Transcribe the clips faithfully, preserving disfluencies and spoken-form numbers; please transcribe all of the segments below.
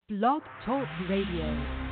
Blog Talk Radio.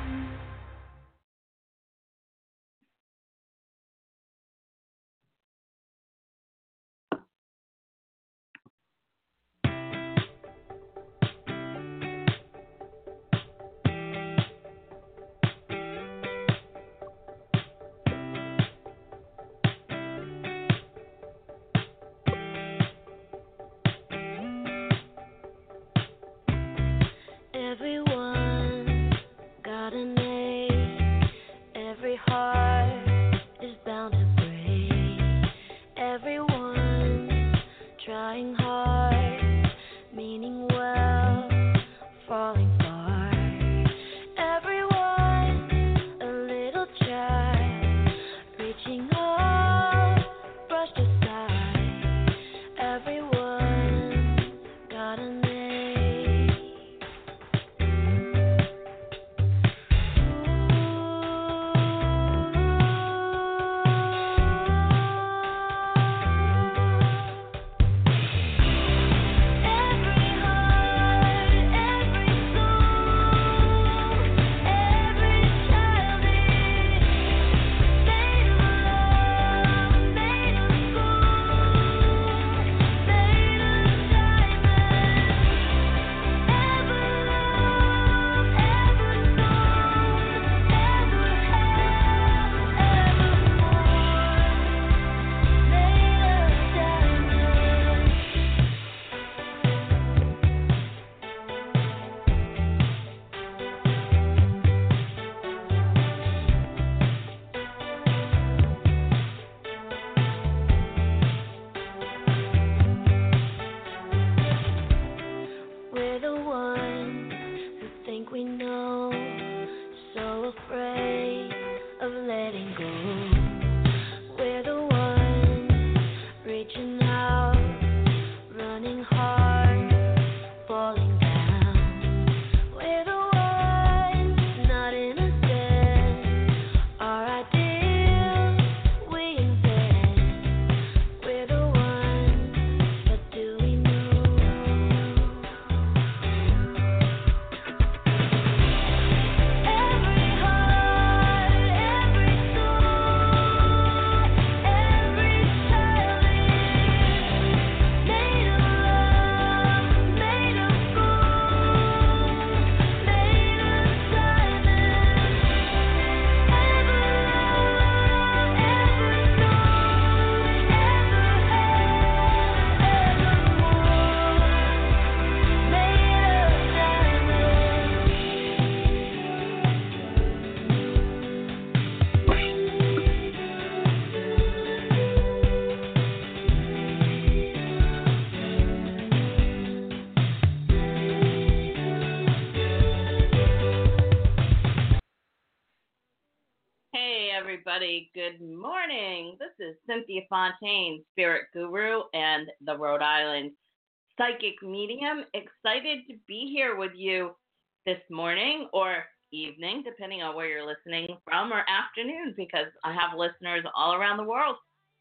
Everybody, good morning. This is Cynthia Fontaine, Spirit Guru and the Rhode Island Psychic Medium. Excited to be here with you this morning or evening, depending on where you're listening from, or afternoon, because I have listeners all around the world.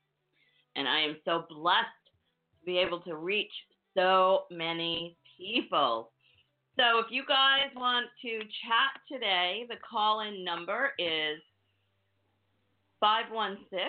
And I am so blessed to be able to reach so many people. So if you guys want to chat today, the call-in number is five one six,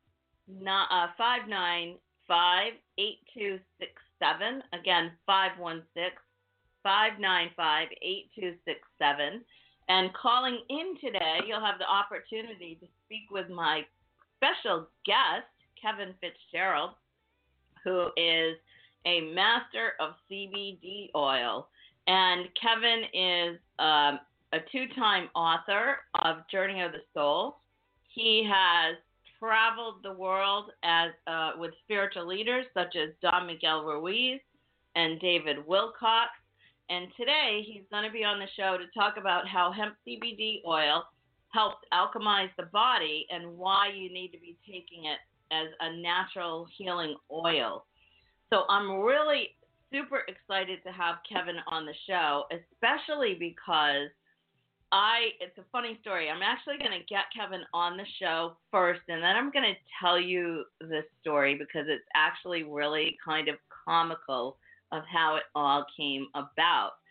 five nine five, eight two six seven. Again, five one six, five nine five, eight two six seven. And calling in today, you'll have the opportunity to speak with my special guest, Kevin Fitzgerald, who is a master of C B D oil. And Kevin is um, a two-time author of Journey of the Soul. He has traveled the world as uh, with spiritual leaders such as Don Miguel Ruiz and David Wilcox. And today he's going to be on the show to talk about how hemp C B D oil helps alchemize the body and why you need to be taking it as a natural healing oil. So I'm really super excited to have Kevin on the show, especially because I, it's a funny story. I'm actually going to get Kevin on the show first, and then I'm going to tell you this story because it's actually really kind of comical of how it all came about.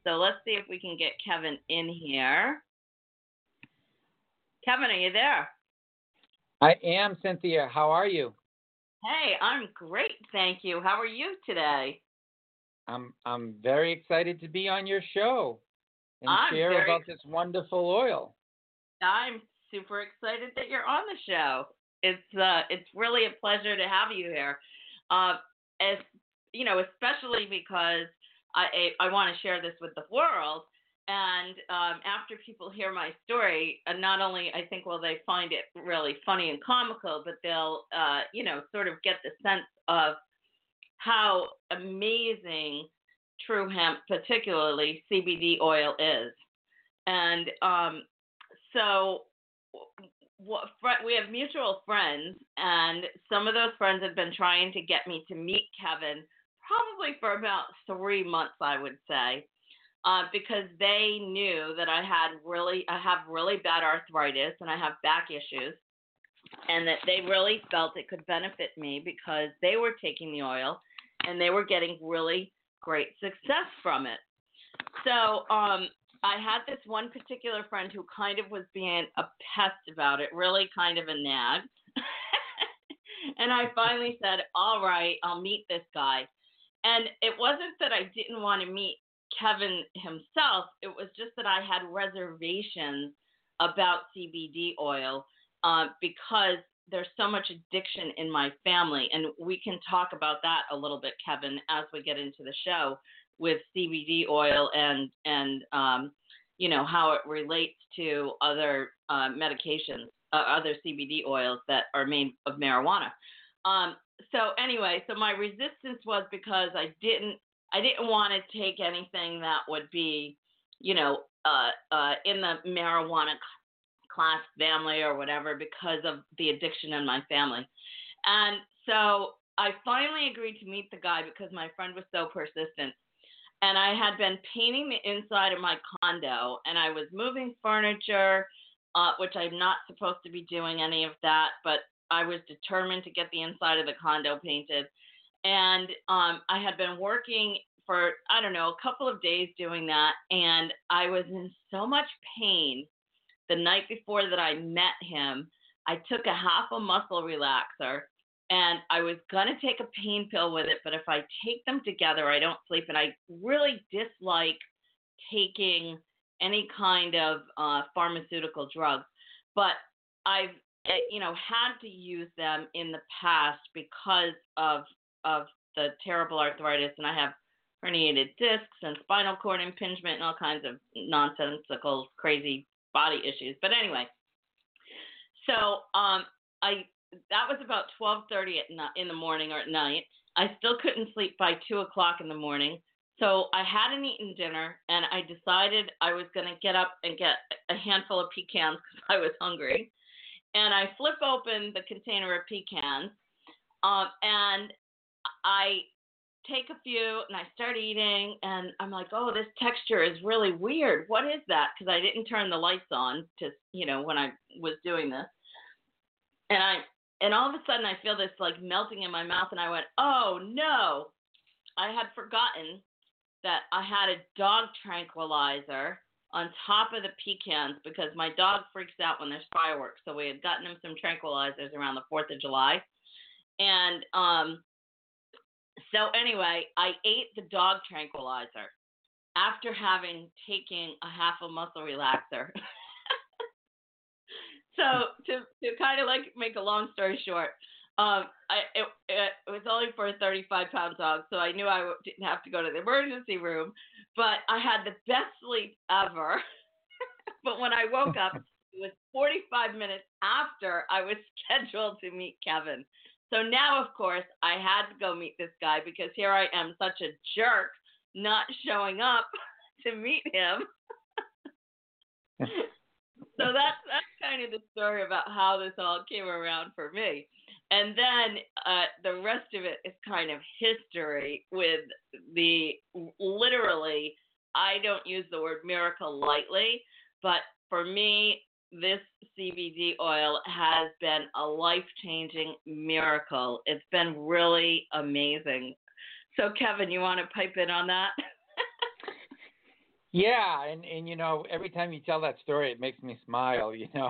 So let's see if we can get Kevin in here. Kevin, are you there? I am, Cynthia. How are you? Hey, I'm great, thank you. How are you today? I'm I'm very excited to be on your show and I'm share very, about this wonderful oil. I'm super excited that you're on the show. It's uh, it's really a pleasure to have you here. Uh, as you know, especially because I I, I want to share this with the world. And um, after people hear my story, uh, not only I think will they find it really funny and comical, but they'll uh, you know sort of get the sense of how amazing true hemp, particularly C B D oil, is. And um, so what, we have mutual friends, and some of those friends have been trying to get me to meet Kevin probably for about three months, I would say, uh, because they knew that I had really, I have really bad arthritis and I have back issues, and that they really felt it could benefit me because they were taking the oil and they were getting really great success from it. So um, I had this one particular friend who kind of was being a pest about it, really kind of a nag. And I finally said, all right, I'll meet this guy. And it wasn't that I didn't want to meet Kevin himself. It was just that I had reservations about C B D oil uh, because there's so much addiction in my family. And we can talk about that a little bit, Kevin, as we get into the show with C B D oil and, and um, you know, how it relates to other uh, medications, uh, other C B D oils that are made of marijuana. Um, so anyway, so my resistance was because I didn't, I didn't want to take anything that would be, you know, uh, uh, in the marijuana class family or whatever because of the addiction in my family. And so I finally agreed to meet the guy because my friend was so persistent. And I had been painting the inside of my condo, and I was moving furniture, uh, which I'm not supposed to be doing any of that, but I was determined to get the inside of the condo painted. And um, I had been working for, I don't know, a couple of days doing that, and I was in so much pain the night before that I met him. I took a half a muscle relaxer, and I was going to take a pain pill with it, but if I take them together, I don't sleep, and I really dislike taking any kind of uh, pharmaceutical drugs. But I've, you know, had to use them in the past because of of the terrible arthritis, and I have herniated discs and spinal cord impingement and all kinds of nonsensical, crazy body issues. But anyway, so um, I that was about twelve thirty at night, in the morning or at night. I still couldn't sleep by two o'clock in the morning. So I hadn't eaten dinner, and I decided I was going to get up and get a handful of pecans because I was hungry. And I flip open the container of pecans, um, and I take a few, and I start eating, and I'm like, oh, this texture is really weird. What is that? Because I didn't turn the lights on to, you know, when I was doing this. And I, and all of a sudden I feel this like melting in my mouth, and I went, oh no, I had forgotten that I had a dog tranquilizer on top of the pecans because my dog freaks out when there's fireworks. So we had gotten him some tranquilizers around the fourth of July. And um, so anyway, I ate the dog tranquilizer after having taken a half a muscle relaxer. So to, to kind of like make a long story short, um, I, it, it, it was only for a thirty-five pound dog, so I knew I didn't have to go to the emergency room, but I had the best sleep ever. But when I woke up, it was forty-five minutes after I was scheduled to meet Kevin. So now, of course, I had to go meet this guy because here I am, such a jerk, not showing up to meet him. So that's that's kind of the story about how this all came around for me. And then uh, the rest of it is kind of history with the literally, I don't use the word miracle lightly, but for me, this C B D oil has been a life-changing miracle. It's been really amazing. So, Kevin, you want to pipe in on that? Yeah, and and you know, every time you tell that story, it makes me smile. You know,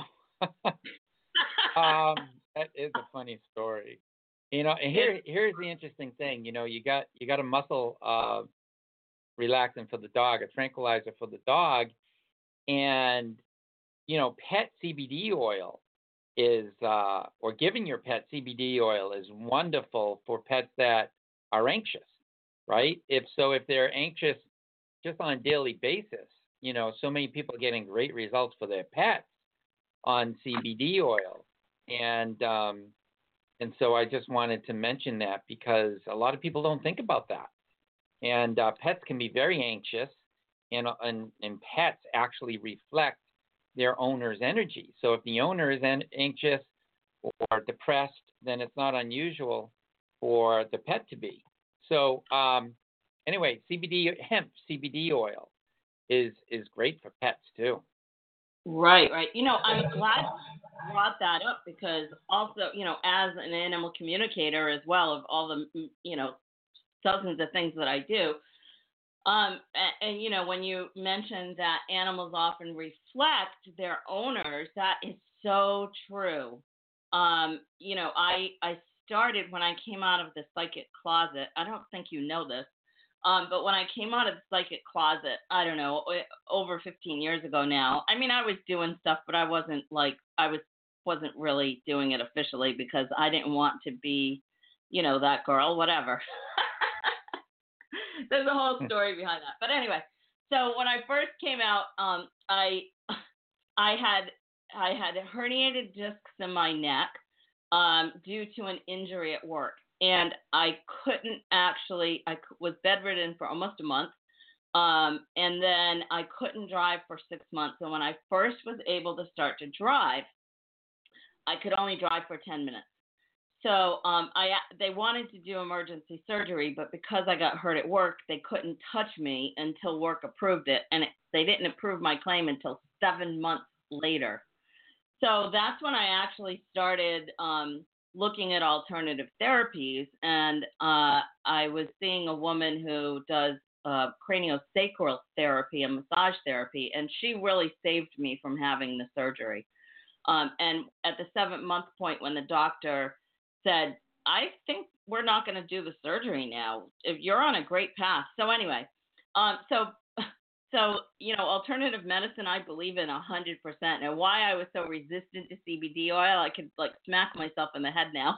um, that is a funny story. You know, and It's here here's the interesting thing. You know, you got you got a muscle uh, relaxant for the dog, a tranquilizer for the dog, and you know, pet C B D oil is uh, or giving your pet C B D oil is wonderful for pets that are anxious, right? If so, if they're anxious just on a daily basis, you know, so many people are getting great results for their pets on C B D oil, and um, and so I just wanted to mention that because a lot of people don't think about that, and uh, pets can be very anxious, and and and pets actually reflect their owner's energy. So if the owner is an- anxious or depressed, then it's not unusual for the pet to be. So um, anyway, C B D hemp C B D oil is is great for pets too. right, right. You know, I'm glad you brought that up because also, you know, as an animal communicator as well of all the, mm, you know, dozens of things that I do. Um, and, and you know, when you mentioned that animals often reflect their owners, that is so true. Um, you know, I I started when I came out of the psychic closet. I don't think you know this, um, but when I came out of the psychic closet, I don't know, o- over fifteen years ago now. I mean, I was doing stuff, but I wasn't like I was wasn't really doing it officially because I didn't want to be, you know, that girl, whatever. There's a whole story behind that. But anyway, so when I first came out, um, I I had I had herniated discs in my neck um, due to an injury at work, and I couldn't actually. I was bedridden for almost a month, um, and then I couldn't drive for six months. And when I first was able to start to drive, I could only drive for ten minutes. So um, I they wanted to do emergency surgery, but because I got hurt at work, they couldn't touch me until work approved it, and it, they didn't approve my claim until seven months later. So that's when I actually started um, looking at alternative therapies, and uh, I was seeing a woman who does uh, craniosacral therapy and massage therapy, and she really saved me from having the surgery. Um, and at the seventh month point, when the doctor said, I think we're not going to do the surgery now. If you're on a great path. So anyway, um, so so you know, alternative medicine, I believe in a hundred percent. And why I was so resistant to C B D oil, I could like smack myself in the head now.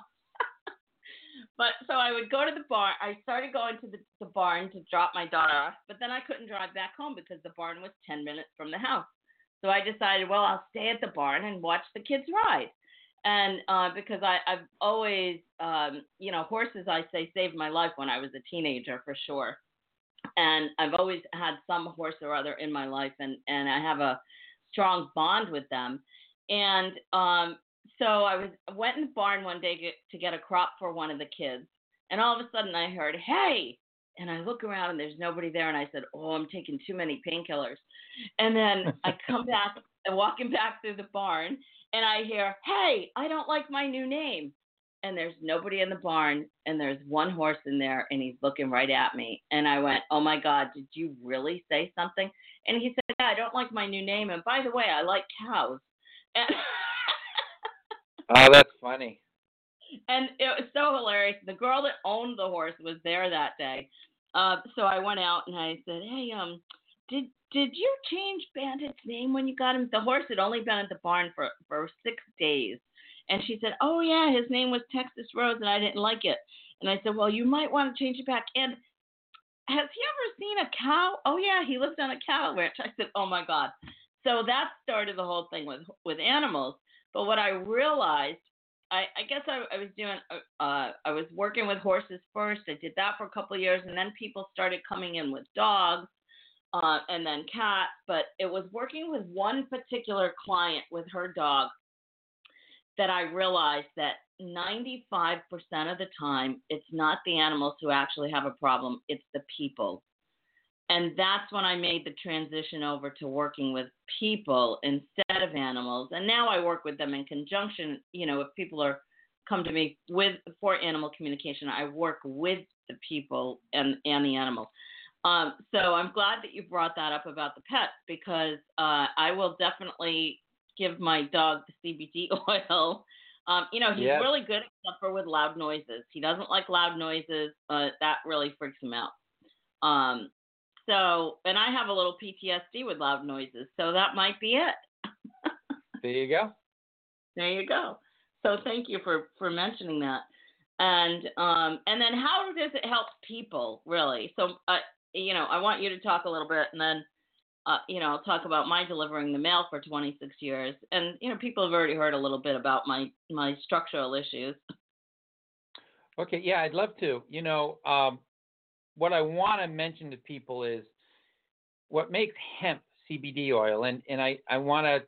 But so I would go to the barn. I started going to the, the barn to drop my daughter off, but then I couldn't drive back home because the barn was ten minutes from the house. So I decided, well, I'll stay at the barn and watch the kids ride. And uh, because I, I've always, um, you know, horses, I say, saved my life when I was a teenager for sure. And I've always had some horse or other in my life, and, and I have a strong bond with them. And um, so I was went in the barn one day to, to get a crop for one of the kids, and all of a sudden I heard, "Hey!" And I look around and there's nobody there, and I said, "Oh, I'm taking too many painkillers." And then I come back and walking back through the barn, and I hear, "Hey, I don't like my new name." And there's nobody in the barn, and there's one horse in there, and he's looking right at me. And I went, "Oh my God, did you really say something?" And he said, "Yeah, I don't like my new name. And by the way, I like cows." And, Oh, that's funny. and it was so hilarious. The girl that owned the horse was there that day. Uh, so I went out and I said, "Hey, um, did did you change Bandit's name when you got him?" The horse had only been at the barn for, for six days. And she said, "Oh, yeah, his name was Texas Rose, and I didn't like it." And I said, "Well, you might want to change it back. And has he ever seen a cow?" "Oh, yeah, he lives on a cow ranch." I said, "Oh, my God." So that started the whole thing with, with animals. But what I realized, I, I guess I, I was doing, uh, uh, I was working with horses first. I did that for a couple of years, and then people started coming in with dogs uh, and then cats. But it was working with one particular client with her dog that I realized that ninety-five percent of the time, it's not the animals who actually have a problem, it's the people. And that's when I made the transition over to working with people instead of animals. And now I work with them in conjunction. You know, if people are come to me with for animal communication, I work with the people and, and the animals. Um, so I'm glad that you brought that up about the pets because uh, I will definitely give my dog the C B D oil. Um, you know, he's Yes. really good except for with loud noises. He doesn't like loud noises, but that really freaks him out. Um, so, and I have a little P T S D with loud noises, so that might be it. There you go. There you go. So thank you for, for mentioning that. And um, and then how does it help people really? So uh, you know, I want you to talk a little bit, and then uh, you know, I'll talk about my delivering the mail for twenty-six years. And you know, people have already heard a little bit about my my structural issues. Okay, yeah, I'd love to. You know, um, what I want to mention to people is what makes hemp C B D oil, and and I I want to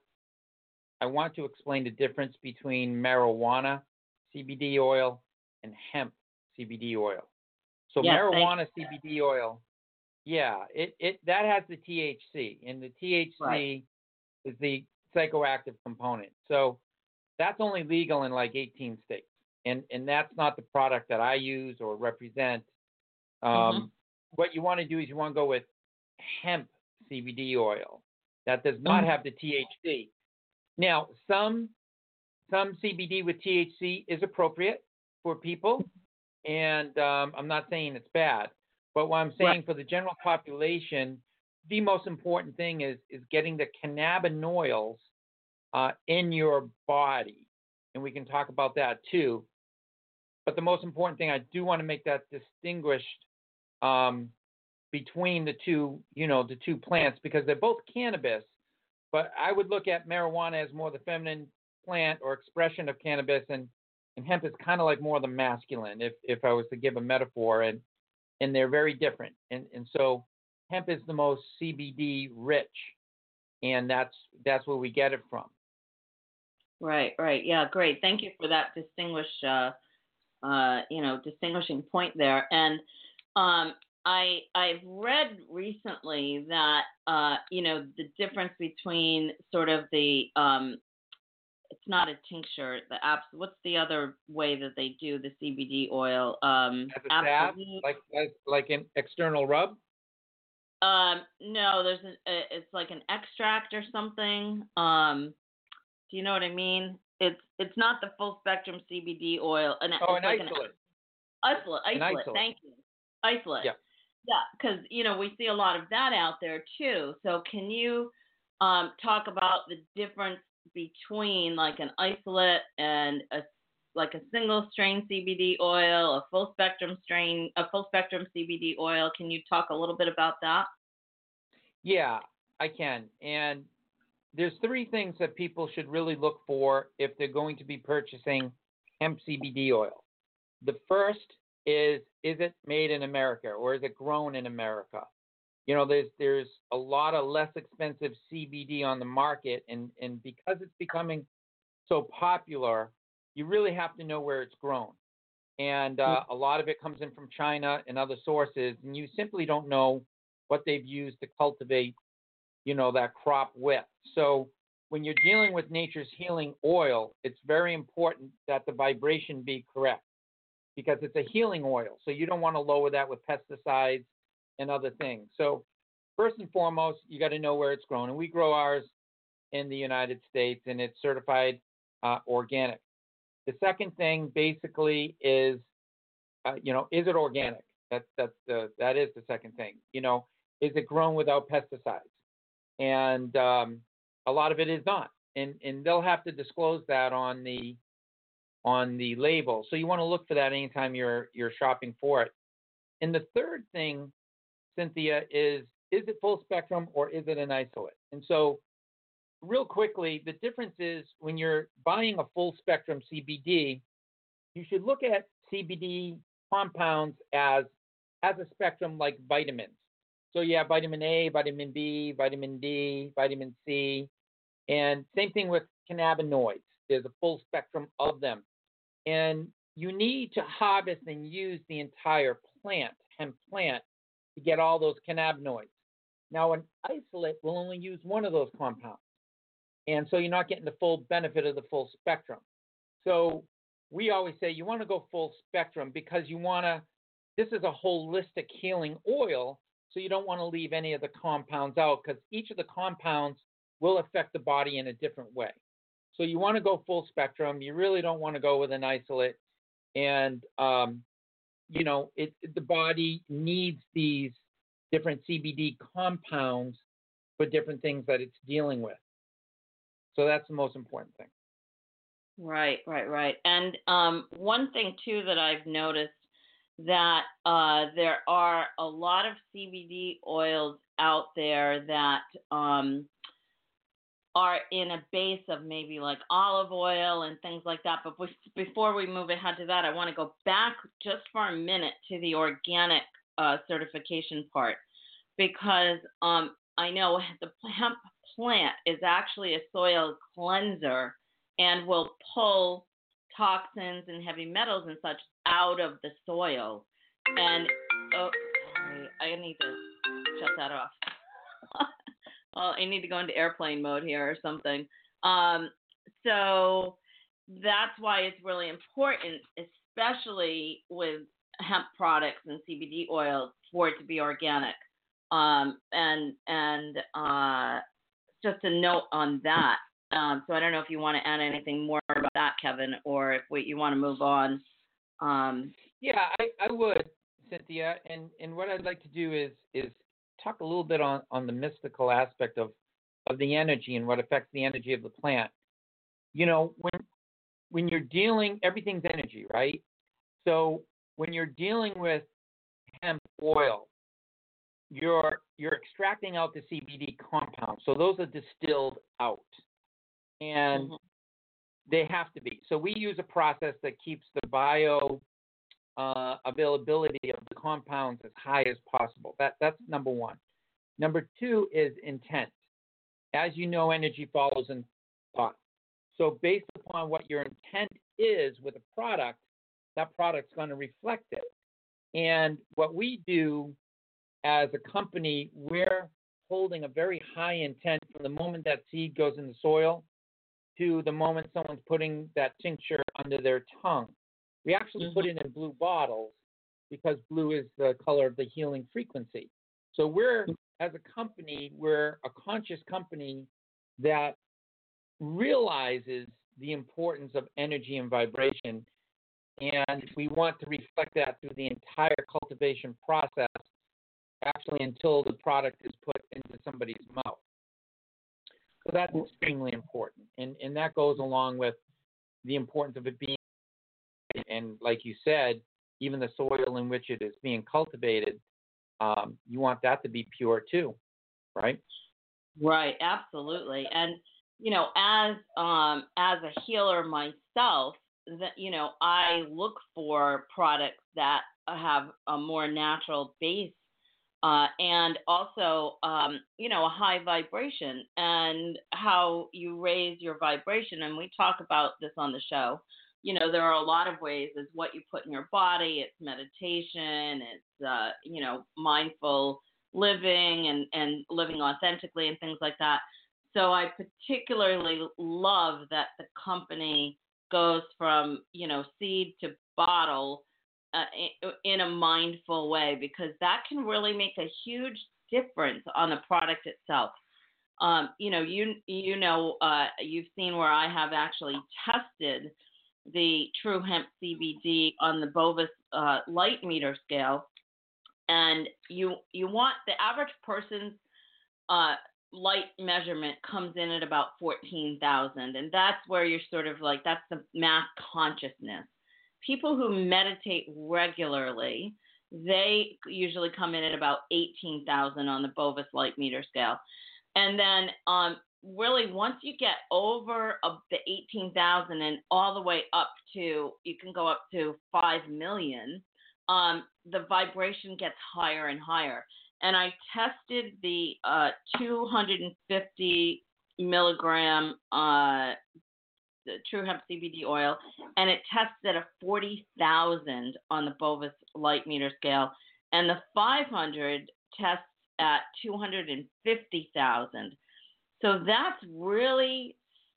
I want to explain the difference between marijuana C B D oil and hemp C B D oil. So Yes, thank marijuana C B D oil, yeah, it, it that has the T H C, and the T H C Right. is the psychoactive component. So that's only legal in like eighteen states, and and that's not the product that I use or represent. Mhm. Um, what you want to do is you want to go with hemp C B D oil that does not Mhm. have the T H C. Now, some some C B D with T H C is appropriate for people, and um, I'm not saying it's bad, but what I'm Right. saying for the general population, the most important thing is is getting the cannabinoids uh, in your body, and we can talk about that too. But the most important thing, I do want to make that distinguished um, between the two, you know, the two plants because they're both cannabis. But I would look at marijuana as more the feminine plant or expression of cannabis, and, and hemp is kind of like more the masculine, if if I was to give a metaphor, and and they're very different. And and so hemp is the most C B D rich, and that's that's where we get it from. Right. Right. Yeah. Great. Thank you for that distinguished, uh, uh, you know, distinguishing point there. And um, I I've read recently that uh, you know the difference between sort of the um, it's not a tincture, the abs. What's the other way that they do the C B D oil? Um, As a salve, absolute. like as, like an external rub. Um, no, there's an uh, it's like an extract or something. Um, do you know what I mean? It's it's not the full spectrum C B D oil, and Oh, it's an like an isolate. isolate. An Isolate. isolate. Thank you. Isolate. Yeah. Yeah, because you know we see a lot of that out there too. So can you um, talk about the difference between like an isolate and a like a single strain C B D oil, a full spectrum strain, a full spectrum C B D oil? Can you talk a little bit about that? Yeah, I can. And there's three things that people should really look for if they're going to be purchasing hemp C B D oil. The first is is it made in America or is it grown in America? You know, there's there's a lot of less expensive C B D on the market, and and because it's becoming so popular, you really have to know where it's grown. And uh, a lot of it comes in from China and other sources, and you simply don't know what they've used to cultivate, you know, that crop with. So when you're dealing with nature's healing oil, it's very important that the vibration be correct because it's a healing oil. So you don't want to lower that with pesticides and other things. So first and foremost, you got to know where it's grown. And we grow ours in the United States, and it's certified uh, organic. The second thing basically is, uh, you know, is it organic? That's that's the that is the second thing. You know, is it grown without pesticides? And um, a lot of it is not, and and they'll have to disclose that on the on the label. So you want to look for that anytime you're you're shopping for it. And the third thing, Cynthia, is is it full spectrum or is it an isolate? And so real quickly, the difference is when you're buying a full spectrum C B D, you should look at C B D compounds as as a spectrum like vitamins. So you have vitamin A, vitamin B, vitamin D, vitamin C, and same thing with cannabinoids. There's a full spectrum of them. And you need to harvest and use the entire plant, hemp plant, to get all those cannabinoids. Now, an isolate will only use one of those compounds. And so you're not getting the full benefit of the full spectrum. So we always say you want to go full spectrum because you want to, this is a holistic healing oil. So you don't want to leave any of the compounds out because each of the compounds will affect the body in a different way. So you want to go full spectrum. You really don't want to go with an isolate. And, um, you know, it, the body needs these different C B D compounds for different things that it's dealing with. So that's the most important thing. Right, right, right. And um, one thing, too, that I've noticed that uh, there are a lot of C B D oils out there that um, are in a base of maybe like olive oil and things like that. But before we move ahead to that, I want to go back just for a minute to the organic uh, certification part, because um, I know the hemp plant is actually a soil cleanser and will pull toxins and heavy metals and such out of the soil. And, oh, sorry, I need to shut that off. Well, I need to go into airplane mode here or something. Um, so that's why it's really important, especially with hemp products and C B D oils, for it to be organic. Um, and and uh, just a note on that. Um, so I don't know if you want to add anything more about that, Kevin, or if we, you want to move on. Um, yeah, I, I would, Cynthia. And, and what I'd like to do is is talk a little bit on, on the mystical aspect of, of the energy and what affects the energy of the plant. You know, when when you're dealing, everything's energy, right? So when you're dealing with hemp oil, you're you're extracting out the C B D compounds. So those are distilled out. And mm-hmm. they have to be. So we use a process that keeps the bio uh, availability of the compounds as high as possible. That that's number one. Number two is intent. As you know, energy follows in thought. So based upon what your intent is with a product, that product's going to reflect it. And what we do as a company, we're holding a very high intent from the moment that seed goes in the soil to the moment someone's putting that tincture under their tongue. We actually mm-hmm. put it in blue bottles because blue is the color of the healing frequency. So we're, as a company, we're a conscious company that realizes the importance of energy and vibration, and we want to reflect that through the entire cultivation process, actually until the product is put into somebody's mouth. So that's extremely important, and and that goes along with the importance of it being, and like you said, even the soil in which it is being cultivated, um, you want that to be pure too, right? Right, absolutely. And you know, as um as a healer myself, that you know, I look for products that have a more natural base. Uh, and also, um, you know, a high vibration, and how you raise your vibration. And we talk about this on the show. You know, there are a lot of ways. Is what you put in your body. It's meditation. It's, uh, you know, mindful living and, and living authentically and things like that. So I particularly love that the company goes from, you know, seed to bottle Uh, in a mindful way, because that can really make a huge difference on the product itself. Um, you know, you you know, uh, you've seen where I have actually tested the True Hemp C B D on the Bovis uh, light meter scale, and you you want the average person's uh, light measurement comes in at about fourteen thousand, and that's where you're sort of like, that's the mass consciousness. People who meditate regularly, they usually come in at about eighteen thousand on the Bovis light meter scale. And then um, really once you get over uh, the eighteen thousand and all the way up to, you can go up to five million, um, the vibration gets higher and higher. And I tested the uh, two hundred fifty milligram uh, the True Hemp C B D oil, and it tests at a forty thousand on the Bovis light meter scale, and the five hundred tests at two hundred fifty thousand. So that's really,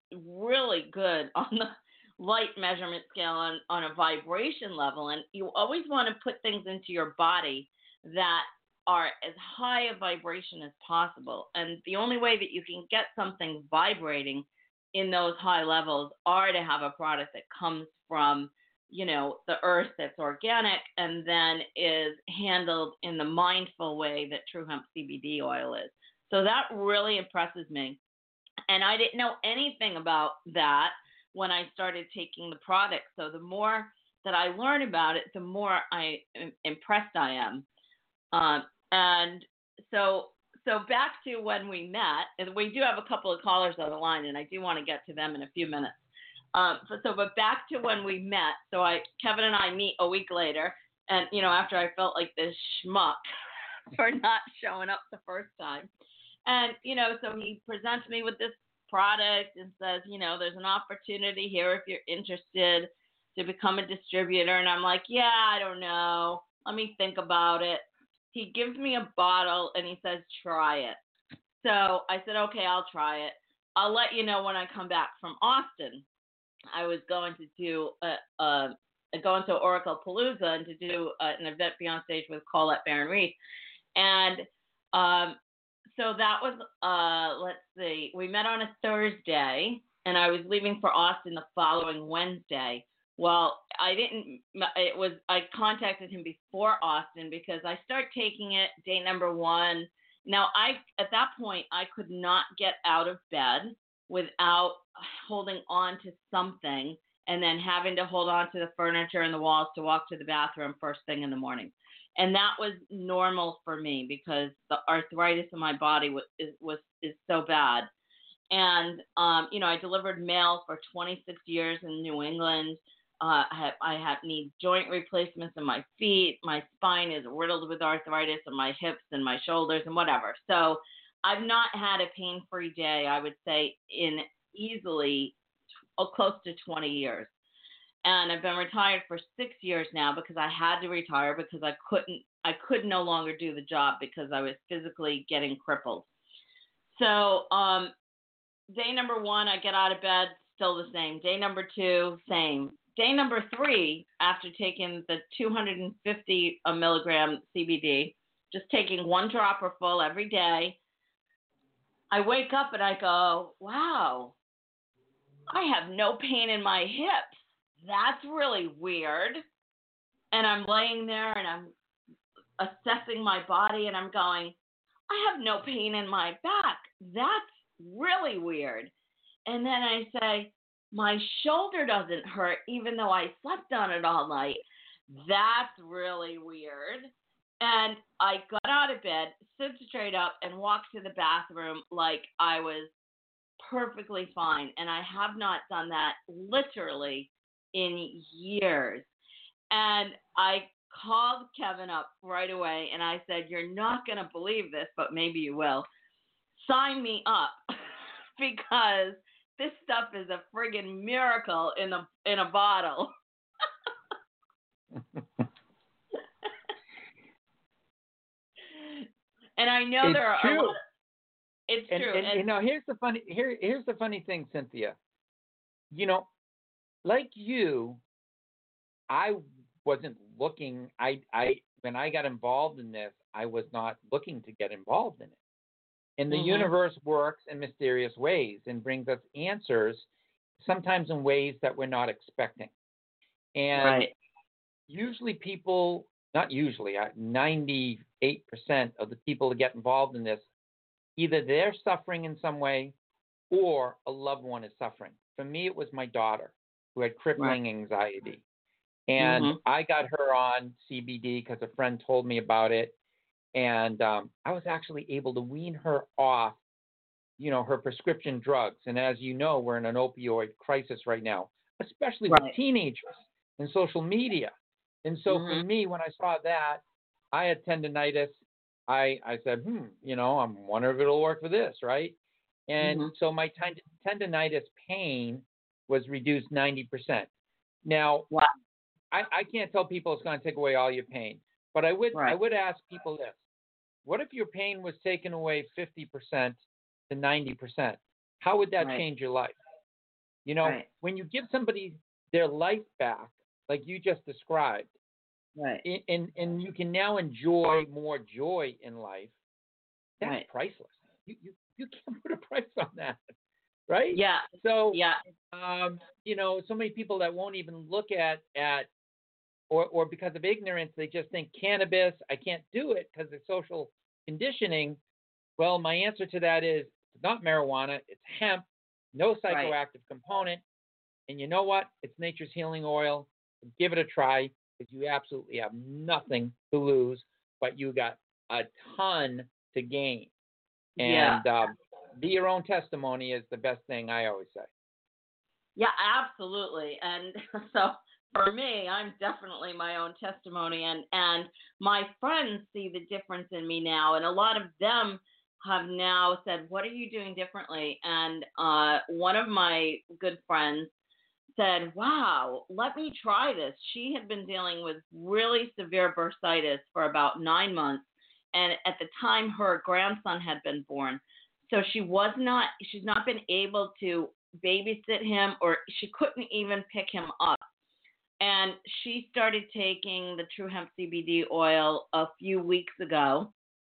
really good on the light measurement scale on, on a vibration level. And you always want to put things into your body that are as high a vibration as possible. And the only way that you can get something vibrating in those high levels are to have a product that comes from, you know, the earth, that's organic, and then is handled in the mindful way that True Hemp C B D oil is. So that really impresses me. And I didn't know anything about that when I started taking the product. So the more that I learn about it, the more I impressed I am. Um, and so, so back to when we met, and we do have a couple of callers on the line, and I do want to get to them in a few minutes. Um, so, so, but back to when we met. So I, Kevin and I meet a week later, and you know, after I felt like this schmuck for not showing up the first time, and you know, so he presents me with this product and says, you know, there's an opportunity here if you're interested to become a distributor. And I'm like, yeah, I don't know. Let me think about it. He gives me a bottle and he says, try it. So I said, okay, I'll try it. I'll let you know when I come back from Austin. I was going to do a, a, going to Oracle Palooza and to do uh, an event Beyond Stage with Colette Baron-Reid. And um, so that was, uh, let's see, we met on a Thursday, and I was leaving for Austin the following Wednesday. Well, I didn't, it was, I contacted him before Austin because I start taking it day number one. Now, I, at that point, I could not get out of bed without holding on to something and then having to hold on to the furniture and the walls to walk to the bathroom first thing in the morning. And that was normal for me because the arthritis in my body was is, was is so bad. And um, you know, I delivered mail for twenty-six years in New England. Uh, I have I have need joint replacements in my feet. My spine is riddled with arthritis in my hips and my shoulders and whatever. So I've not had a pain-free day, I would say, in easily t- close to twenty years. And I've been retired for six years now because I had to retire because I couldn't, I could no longer do the job because I was physically getting crippled. So um, day number one, I get out of bed, still the same. Day number two, same. Day number three, after taking the two hundred fifty milligram C B D, just taking one dropper full every day, I wake up and I go, wow, I have no pain in my hips. That's really weird. And I'm laying there and I'm assessing my body and I'm going, I have no pain in my back. That's really weird. And then I say, my shoulder doesn't hurt even though I slept on it all night. That's really weird. And I got out of bed, stood straight up, and walked to the bathroom like I was perfectly fine. And I have not done that literally in years. And I called Kevin up right away and I said, you're not going to believe this, but maybe you will. Sign me up because this stuff is a friggin' miracle in a in a bottle. And I know it's there are true. a lot of, it's and, true. And, and, you know, here's the funny here here's the funny thing, Cynthia. You know, like you, I wasn't looking. I I when I got involved in this, I was not looking to get involved in it. And the mm-hmm. universe works in mysterious ways and brings us answers, sometimes in ways that we're not expecting. And right. usually people, not usually, ninety-eight percent of the people that get involved in this, either they're suffering in some way or a loved one is suffering. For me, it was my daughter who had crippling right. anxiety. And mm-hmm. I got her on C B D because a friend told me about it. And um, I was actually able to wean her off, you know, her prescription drugs. And as you know, we're in an opioid crisis right now, especially right. with teenagers and social media. And so mm-hmm. for me, when I saw that, I had tendonitis. I, I said, hmm, you know, I'm wondering if it'll work for this, right? And mm-hmm. so my tend- tendonitis pain was reduced ninety percent. Now, wow. I, I can't tell people it's going to take away all your pain, but I would right. I would ask people this. What if your pain was taken away fifty percent to ninety percent? How would that right. change your life? You know, right. when you give somebody their life back, like you just described, Right. and, and and you can now enjoy more joy in life. That's Right. priceless. You, you you can't put a price on that, right? Yeah. So, Yeah. um, you know, so many people that won't even look at at or or because of ignorance, they just think cannabis. I can't do it because of social conditioning. Well, my answer to that is it's not marijuana. It's hemp, no Right. psychoactive component, and you know what? It's nature's healing oil. Give it a try because you absolutely have nothing to lose, but you got a ton to gain. Yeah. And um, be your own testimony is the best thing I always say. Yeah, absolutely. And so for me, I'm definitely my own testimony, and and my friends see the difference in me now, and a lot of them have now said, "What are you doing differently?" And uh, one of my good friends said, "Wow, let me try this." She had been dealing with really severe bursitis for about nine months, and at the time, her grandson had been born. So she was not, she's not been able to babysit him, or she couldn't even pick him up. And she started taking the True Hemp C B D oil a few weeks ago,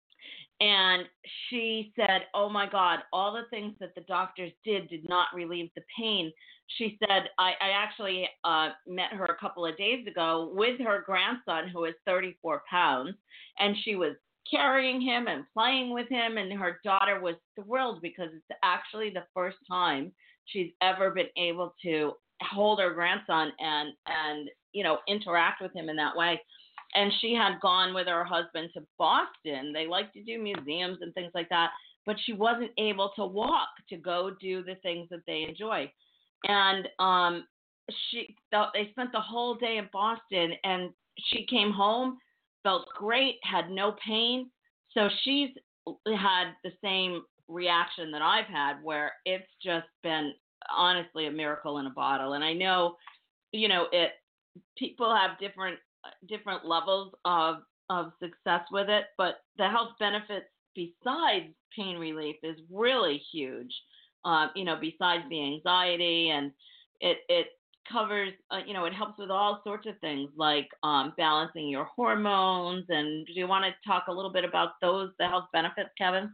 and she said, "Oh my God, all the things that the doctors did did not relieve the pain." She said, I, I actually uh, met her a couple of days ago with her grandson, who is thirty-four pounds, and she was carrying him and playing with him. And her daughter was thrilled because it's actually the first time she's ever been able to hold her grandson and, and you know, interact with him in that way. And she had gone with her husband to Boston. They like to do museums and things like that, but she wasn't able to walk to go do the things that they enjoy. And um, she thought they spent the whole day in Boston, and she came home, felt great, had no pain. So she's had the same reaction that I've had, where it's just been honestly a miracle in a bottle. And I know, you know, it people have different different levels of of success with it, but the health benefits besides pain relief is really huge. Um, you know, besides the anxiety, and it it covers, uh, you know, it helps with all sorts of things like um, balancing your hormones. And do you want to talk a little bit about those, the health benefits, Kevin?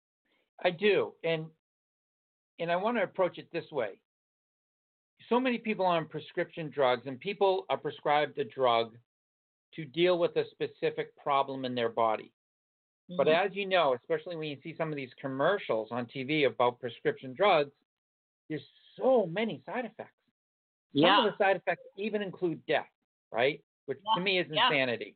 I do, and and I want to approach it this way. So many people are on prescription drugs, and people are prescribed a drug to deal with a specific problem in their body. Mm-hmm. But as you know, especially when you see some of these commercials on T V about prescription drugs, there's so many side effects. Yeah. Some of the side effects even include death, right? Which yeah. to me is yeah. insanity.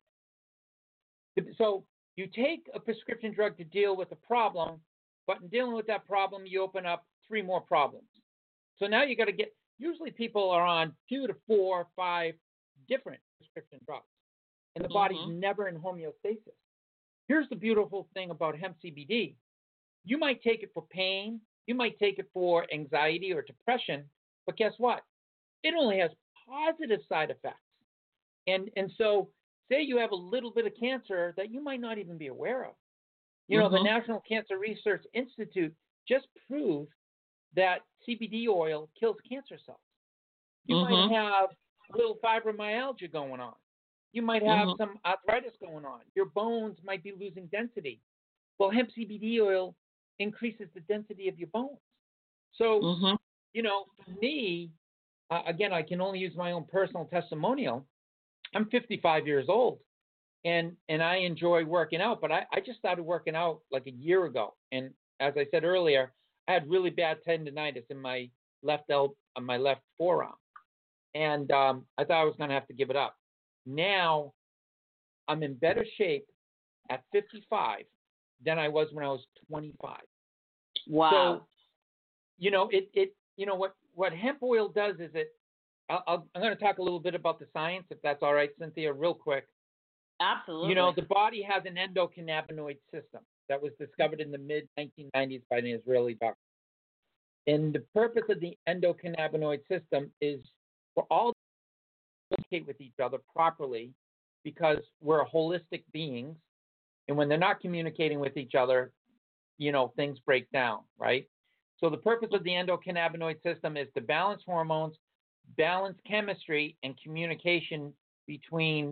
So you take a prescription drug to deal with a problem, but in dealing with that problem, you open up three more problems. So now you got to get, usually people are on two to four, five different prescription drugs, and the body's mm-hmm. never in homeostasis. Here's the beautiful thing about hemp C B D. You might take it for pain, you might take it for anxiety or depression, but guess what? It only has positive side effects. And and so say you have a little bit of cancer that you might not even be aware of. You know, mm-hmm. the National Cancer Research Institute just proved that C B D oil kills cancer cells. You mm-hmm. might have a little fibromyalgia going on. You might have mm-hmm. some arthritis going on. Your bones might be losing density. Well, hemp C B D oil increases the density of your bones. So, mm-hmm. you know, for me, uh, again, I can only use my own personal testimonial. I'm fifty-five years old, and and I enjoy working out, but I, I just started working out like a year ago. And as I said earlier, I had really bad tendonitis in my left elbow, on my left forearm, and um, I thought I was going to have to give it up. Now I'm in better shape at fifty-five than I was when I was twenty-five. Wow. So, you know, it, it you know, what, what hemp oil does is it, I'll, I'll, I'm going to talk a little bit about the science, if that's all right, Cynthia, real quick. Absolutely. You know, the body has an endocannabinoid system that was discovered in the mid nineteen nineties by an Israeli doctor. And the purpose of the endocannabinoid system is for all to communicate with each other properly, because we're holistic beings. And when they're not communicating with each other, you know, things break down, right? So the purpose of the endocannabinoid system is to balance hormones, balance chemistry, and communication between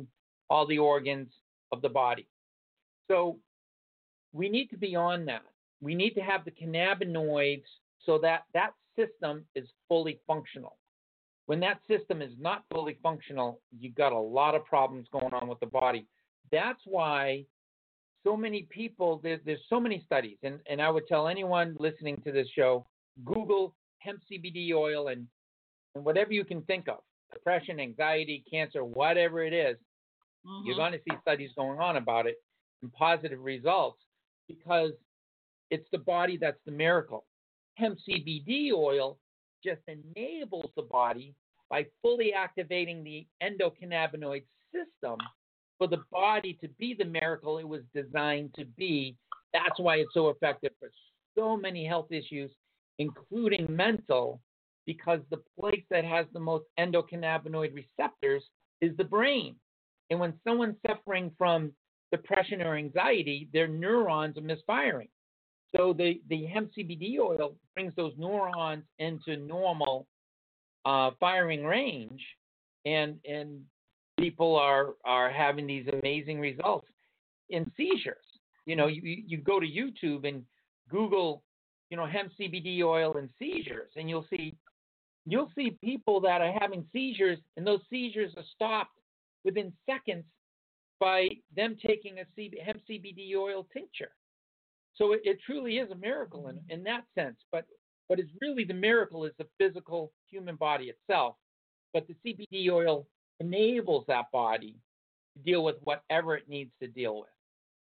all the organs of the body. So we need to be on that. We need to have the cannabinoids so that that system is fully functional. When that system is not fully functional, you've got a lot of problems going on with the body. That's why so many people, there's, there's so many studies, and, and I would tell anyone listening to this show, Google hemp C B D oil and, and whatever you can think of, depression, anxiety, cancer, whatever it is, mm-hmm. You're going to see studies going on about it and positive results because it's the body that's the miracle. Hemp C B D oil just enables the body by fully activating the endocannabinoid system for the body to be the miracle it was designed to be. That's why it's so effective for so many health issues, including mental, because the place that has the most endocannabinoid receptors is the brain. And when someone's suffering from depression or anxiety, their neurons are misfiring. So the, the hemp C B D oil brings those neurons into normal uh, firing range, and and people are are having these amazing results in seizures. You know, you you go to YouTube and Google, you know, hemp C B D oil and seizures, and you'll see you'll see people that are having seizures, and those seizures are stopped within seconds by them taking a C B, hemp C B D oil tincture. So it, it truly is a miracle in, in that sense. But but it's really the miracle is the physical human body itself. But the C B D oil enables that body to deal with whatever it needs to deal with.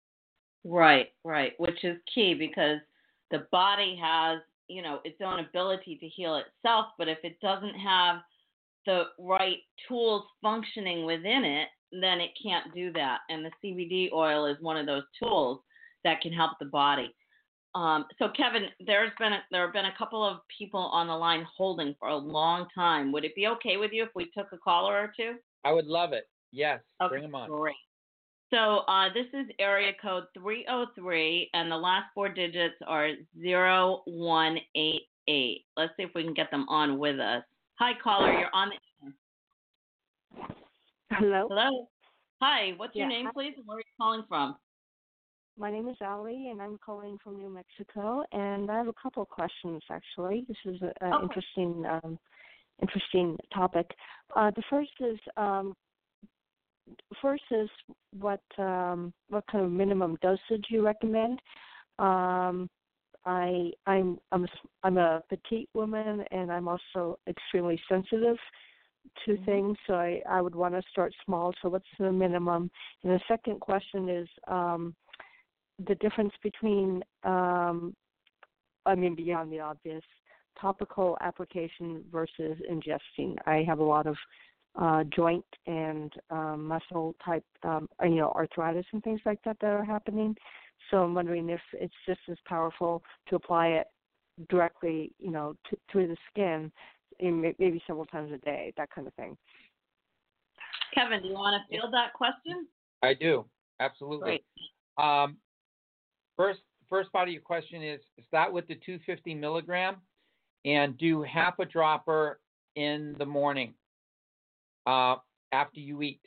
Right, right, which is key because the body has, you know, its own ability to heal itself, but if it doesn't have the right tools functioning within it, then it can't do that. And the C B D oil is one of those tools that can help the body. Um, so, Kevin, there's been a, there have been a couple of people on the line holding for a long time. Would it be okay with you if we took a caller or two? I would love it. Yes, okay, bring them on. Great. So uh, this is area code three oh three, and the last four digits are zero one eight eight. Let's see if we can get them on with us. Hi, caller. You're on the air. Hello. Hello. Hi. What's your yeah. name, please, and where are you calling from? My name is Ali, and I'm calling from New Mexico, and I have a couple of questions, actually. This is an okay. interesting um, interesting topic. Uh, the first is um, first is what um, what kind of minimum dosage you recommend. Um, I I'm I'm a, I'm a petite woman, and I'm also extremely sensitive to mm-hmm. things, so I, I would want to start small. So what's the minimum? And the second question is um, the difference between, um, I mean, beyond the obvious, topical application versus ingesting. I have a lot of uh, joint and um, muscle type, um, you know, arthritis and things like that that are happening. So I'm wondering if it's just as powerful to apply it directly, you know, to, through the skin, maybe several times a day, that kind of thing. Kevin, do you want to field that question? I do, absolutely. Great. Um, first, first part of your question is start with the two hundred fifty milligram and do half a dropper in the morning uh, after you eat.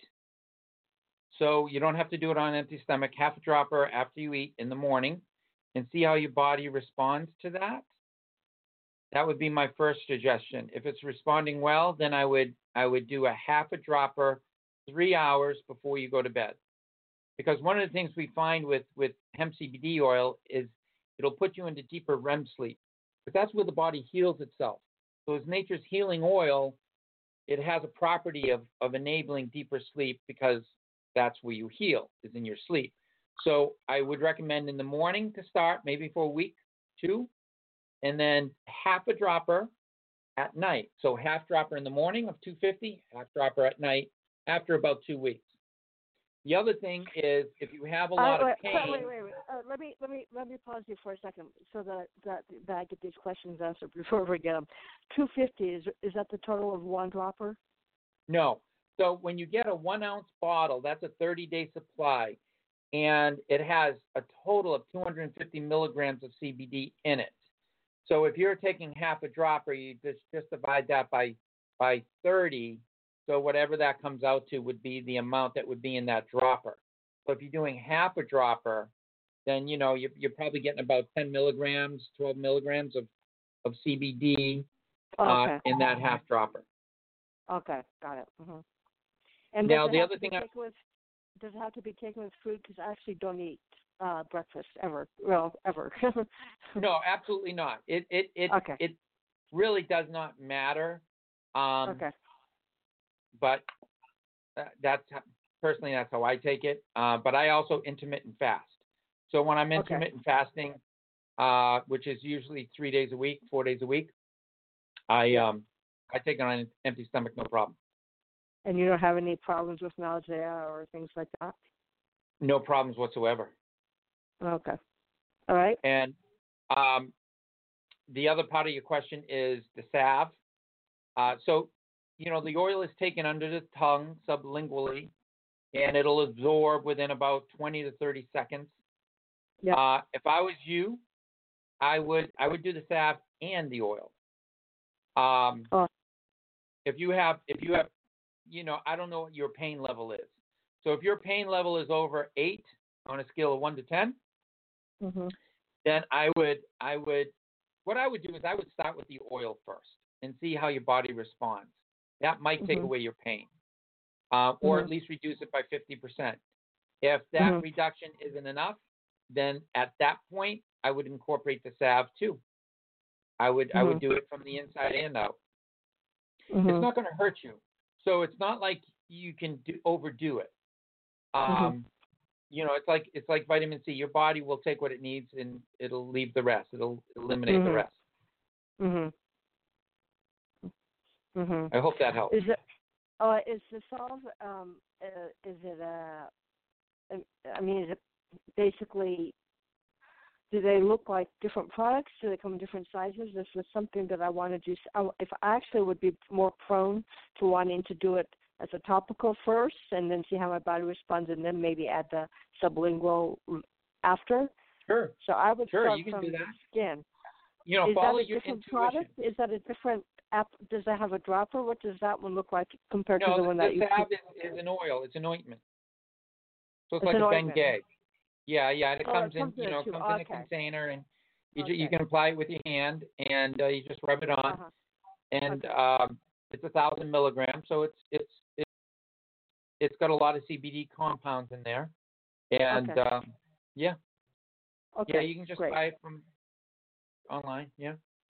So you don't have to do it on an empty stomach. Half a dropper after you eat in the morning, and see how your body responds to that. That would be my first suggestion. If it's responding well, then I would I would do a half a dropper three hours before you go to bed. Because one of the things we find with, with hemp C B D oil is it'll put you into deeper R E M sleep. But that's where the body heals itself. So as nature's healing oil, it has a property of, of enabling deeper sleep because that's where you heal, is in your sleep. So I would recommend in the morning to start, maybe for a week, two, and then half a dropper at night. So half dropper in the morning of two hundred fifty, half dropper at night after about two weeks. The other thing is if you have a lot uh, wait, of pain. Wait, wait, wait. Uh, let me let me let me pause you for a second so that that, that I get these questions answered before we get them. two hundred fifty is is that the total of one dropper? No. So when you get a one ounce bottle, that's a thirty day supply, and it has a total of two hundred fifty milligrams of C B D in it. So if you're taking half a dropper, you just, just divide that by by thirty, So whatever that comes out to would be the amount that would be in that dropper. So if you're doing half a dropper, then you know you're, you're probably getting about ten milligrams, twelve milligrams of, of C B D Okay. uh, in that half dropper. Okay, got it. Mm-hmm. And Now does it the have other to be thing I, taken with does it have to be taken with food? Because I actually don't eat uh, breakfast ever. Well, ever. no, absolutely not. It it it Okay. it really does not matter. Um, Okay. But uh, that's how- personally that's how I take it. Uh, but I also intermittent fast. So when I'm Okay. intermittent fasting, uh, which is usually three days a week, four days a week, I um I take it on an empty stomach, no problem. And you don't have any problems with nausea or things like that? No problems whatsoever. Okay. All right. And um, the other part of your question is the salve. Uh, so, you know, the oil is taken under the tongue sublingually, and it'll absorb within about twenty to thirty seconds. Yeah. Uh, if I was you, I would I would do the salve and the oil. Um, Oh. If you have if you have, you know, I don't know what your pain level is. So if your pain level is over eight on a scale of one to ten, Mhm. then I would I would what I would do is I would start with the oil first and see how your body responds. That might take Mhm. away your pain, uh, or Mhm. at least reduce it by fifty percent. If that Mhm. reduction isn't enough, then at that point I would incorporate the salve too. I would I would Mhm. do it from the inside and out. Mhm. It's not going to hurt you, so it's not like you can do, overdo it. Um, Mhm. you know, it's like it's like vitamin C. Your body will take what it needs and it'll leave the rest. It'll eliminate the Mhm. rest. Mhm. Mhm. I hope that helps. Is it? Uh, is the solve? Um, uh, is it a? I mean, is it basically? Do they look like different products? Do they come in different sizes? This is something that I want to do. I- If I actually would be more prone to wanting to do it as a topical first, and then see how my body responds, and then maybe add the sublingual after. Sure, So I would sure, start you can from do the that. skin. You know, Is that follow a your different intuition. product? Is that a different app? Does that have a dropper? What does that one look like compared to No, the the, one the that you? salve is, is an oil. It's an ointment. So it's, It's like an a ointment. Bengay. Yeah, yeah, and it Oh, comes it comes in, in you a know, tube. comes in a Okay. container, and you ju- you Okay. can apply it with your hand, and uh, you just rub it on, Uh-huh. and Okay. um, it's a thousand milligrams, so it's it's it's it's got a lot of C B D compounds in there, and Okay. um, yeah, Okay. yeah, you can just Great. buy it from online. Yeah.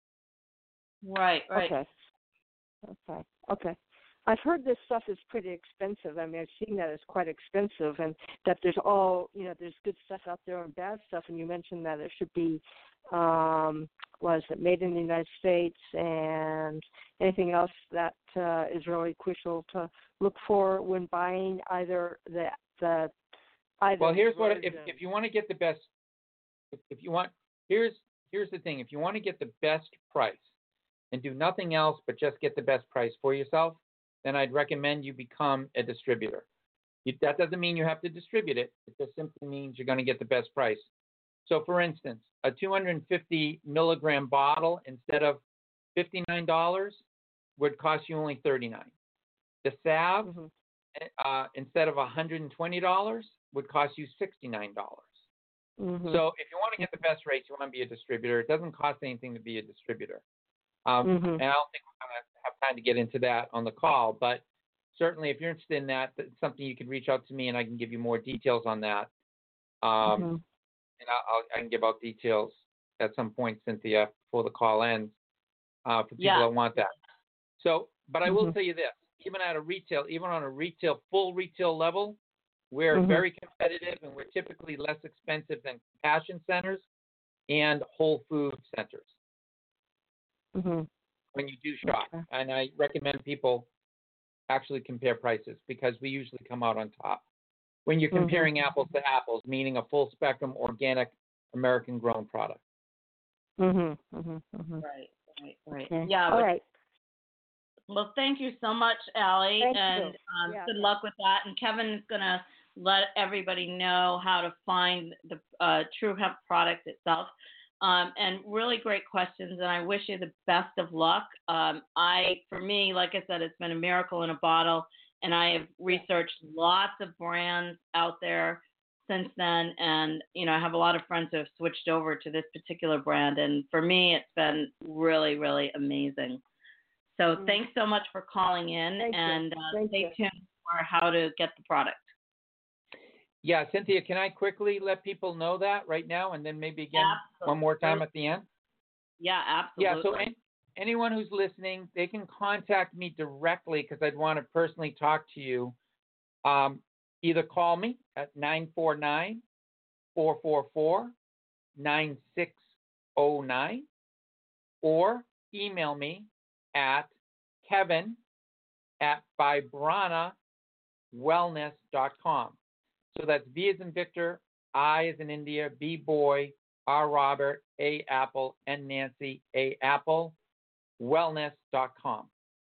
Right, right. Okay. Okay. Okay. I've heard this stuff is pretty expensive. I mean, I've seen that it's quite expensive, and that there's all, you know, there's good stuff out there and bad stuff. And you mentioned that it should be, um, was it made in the United States, and anything else that uh, is really crucial to look for when buying either the the either Well, here's what if version. if you want to get the best, if, if you want here's here's the thing. If you want to get the best price and do nothing else but just get the best price for yourself, then I'd recommend you become a distributor. You, that doesn't mean you have to distribute it. It just simply means you're going to get the best price. So, for instance, a two hundred fifty milligram bottle instead of fifty-nine dollars would cost you only thirty-nine dollars. The salve, Mm-hmm. uh, instead of one hundred twenty dollars, would cost you sixty-nine dollars. Mm-hmm. So, if you want to get the best rates, you want to be a distributor. It doesn't cost anything to be a distributor. Um, Mm-hmm. And I don't think we're going to have time to get into that on the call, but certainly if you're interested in that, that's something you can reach out to me and I can give you more details on that. Um, Mm-hmm. And I'll, I'll, I can give out details at some point, Cynthia, before the call ends, uh, for people Yeah. that want that. So, but I will Mm-hmm. tell you this, even at a retail, even on a retail, full retail level, we're Mhm. very competitive and we're typically less expensive than compassion centers and whole food centers Mm-hmm. when you do shop. Okay. And I recommend people actually compare prices because we usually come out on top when you're Mhm. comparing apples to apples, meaning a full spectrum organic American grown product. Mhm. Mhm. Mhm. Right, right, right. Okay. Yeah. All Well, right. well, thank you so much, Allie, Thank and you. um, Yeah, good yeah. luck with that. And Kevin is going to let everybody know how to find the uh, True Hemp product itself. Um, and really great questions, and I wish you the best of luck. Um, I, for me, like I said, it's been a miracle in a bottle, and I have researched lots of brands out there since then, and you know, I have a lot of friends who have switched over to this particular brand, and for me, it's been really, really amazing. So Mm. thanks so much for calling in, Thank you. and uh, Thank stay you. tuned for how to get the product. Yeah, Cynthia, can I quickly let people know that right now, and then maybe again one more time at the end? Yeah, Yeah, absolutely. so an- anyone who's listening, they can contact me directly because I'd want to personally talk to you. Um, either call me at nine four nine, four four four, nine six zero nine or email me at kevin at vibrana wellness dot com. So that's V as in Victor, I as in India, B boy, R Robert, A apple, N Nancy, A apple, wellness dot com.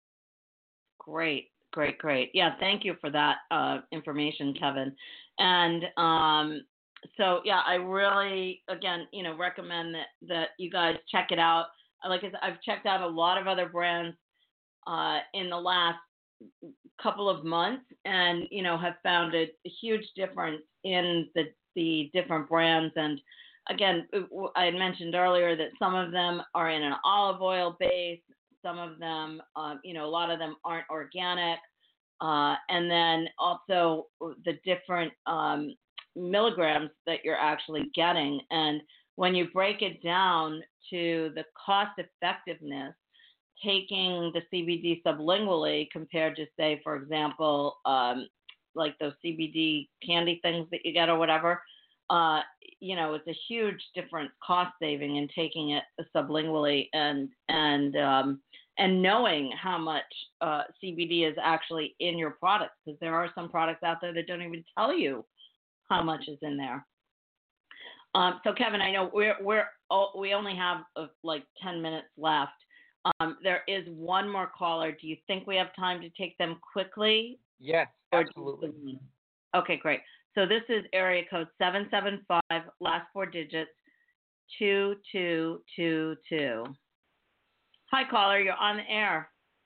Great, great, great. Yeah, thank you for that uh, information, Kevin. And um, so, yeah, I really, again, you know, recommend that, that you guys check it out. Like I said, I've checked out a lot of other brands uh, in the last couple of months, and you know, have found a, a huge difference in the the different brands. And again, I had mentioned earlier that some of them are in an olive oil base, some of them, um, you know, a lot of them aren't organic, uh, and then also the different um, milligrams that you're actually getting. And when you break it down to the cost effectiveness, taking the C B D sublingually compared to, say, for example, um, like those C B D candy things that you get or whatever, uh, you know, it's a huge difference cost saving in taking it sublingually and and um, and knowing how much uh, C B D is actually in your products, because there are some products out there that don't even tell you how much is in there. Um, so Kevin, I know we're we're oh, we only have uh, like ten minutes left. Um, there is one more caller. Do you think we have time to take them quickly? Yes, absolutely. Okay, great. So this is area code seven seven five, last four digits, two two two two. Hi, caller. You're on the air.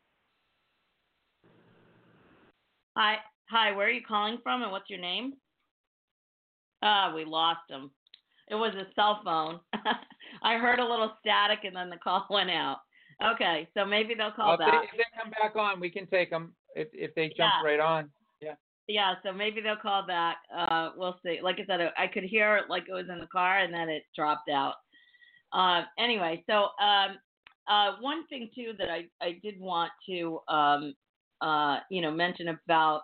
Hi. Hi, where are you calling from and what's your name? Ah, we lost him. It was a cell phone. I heard a little static and then the call went out. Okay, so maybe they'll call Well, if, back. they, if they come back on, we can take them if, if they jump Yeah. right on. Yeah. Yeah, so maybe they'll call back. Uh, we'll see. Like I said, I could hear it like it was in the car, and then it dropped out. Uh, anyway, so um, uh, one thing too that I, I did want to um, uh, you know mention about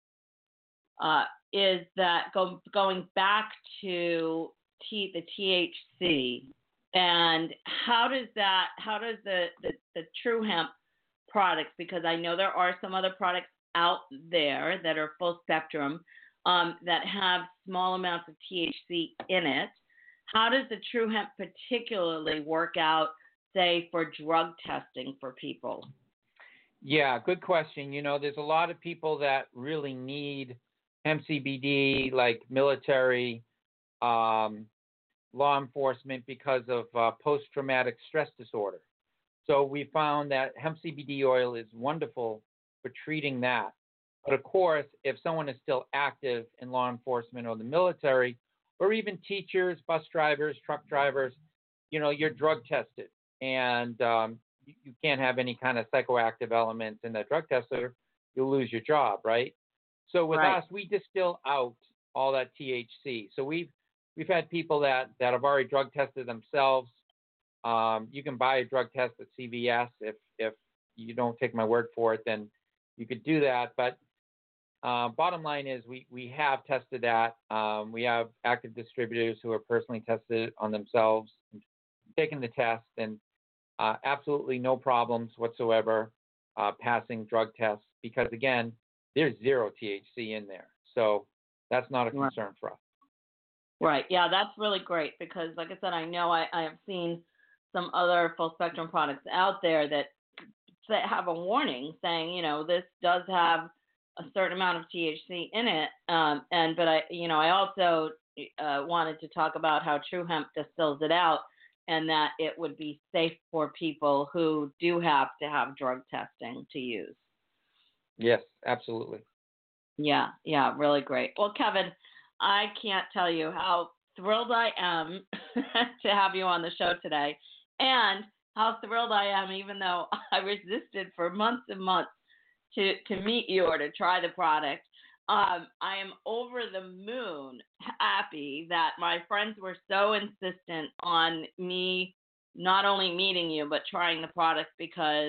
uh, is that go, going back to T, the T H C, and how does that how does the, the, the True Hemp products, because I know there are some other products out there that are full spectrum um, that have small amounts of T H C in it. How does the True Hemp particularly work out, say, for drug testing for people? Yeah, good question. You know, there's a lot of people that really need hemp C B D, like military, um, law enforcement, because of uh, post-traumatic stress disorder. So we found that hemp C B D oil is wonderful for treating that. But of course, if someone is still active in law enforcement or the military, or even teachers, bus drivers, truck drivers, you know, you're drug tested, and um, you, you can't have any kind of psychoactive elements in that drug test, or you'll lose your job, right? So with Right. us, we distill out all that T H C. So we've we've had people that, that have already drug tested themselves. Um, you can buy a drug test at C V S. If if you don't take my word for it, then you could do that. But uh, bottom line is we, we have tested that. Um, we have active distributors who are personally tested it on themselves, taken the test, and uh, absolutely no problems whatsoever uh, passing drug tests, because, again, there's zero T H C in there. So that's not a concern Right. for us. Right. Yeah, that's really great because, like I said, I know I, I have seen some other full spectrum products out there that that have a warning saying, you know, this does have a certain amount of T H C in it. Um, and but I, you know, I also uh, wanted to talk about how True Hemp distills it out and that it would be safe for people who do have to have drug testing to use. Yes, absolutely. Yeah, yeah, really great. Well, Kevin, I can't tell you how thrilled I am to have you on the show today, and how thrilled I am, even though I resisted for months and months to, to meet you or to try the product. Um, I am over the moon happy that my friends were so insistent on me not only meeting you, but trying the product, because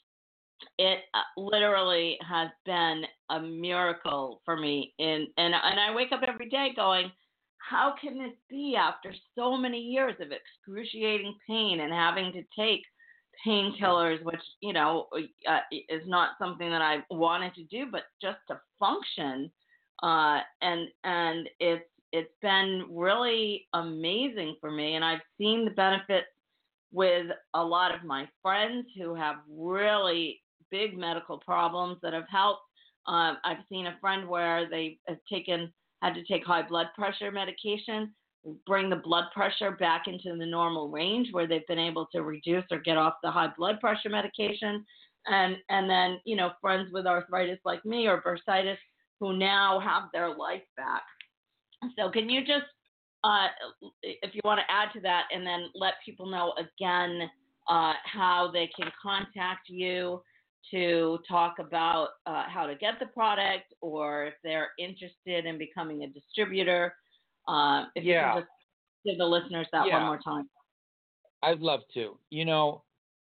it uh, literally has been a miracle for me. And, and, and I wake up every day going, how can this be after so many years of excruciating pain and having to take painkillers, which, you know, uh, is not something that I wanted to do, but just to function. Uh, and, and it's, it's been really amazing for me. And I've seen the benefits with a lot of my friends who have really big medical problems that have helped. Um, I've seen a friend where they have taken, had to take high blood pressure medication, bring the blood pressure back into the normal range, where they've been able to reduce or get off the high blood pressure medication. And, and then, you know, friends with arthritis like me or bursitis who now have their life back. So can you just, uh, if you want to add to that, and then let people know again uh, how they can contact you to talk about uh, how to get the product, or if they're interested in becoming a distributor. Uh, if Yeah. you can just give the listeners that Yeah. one more time. I'd love to. You know,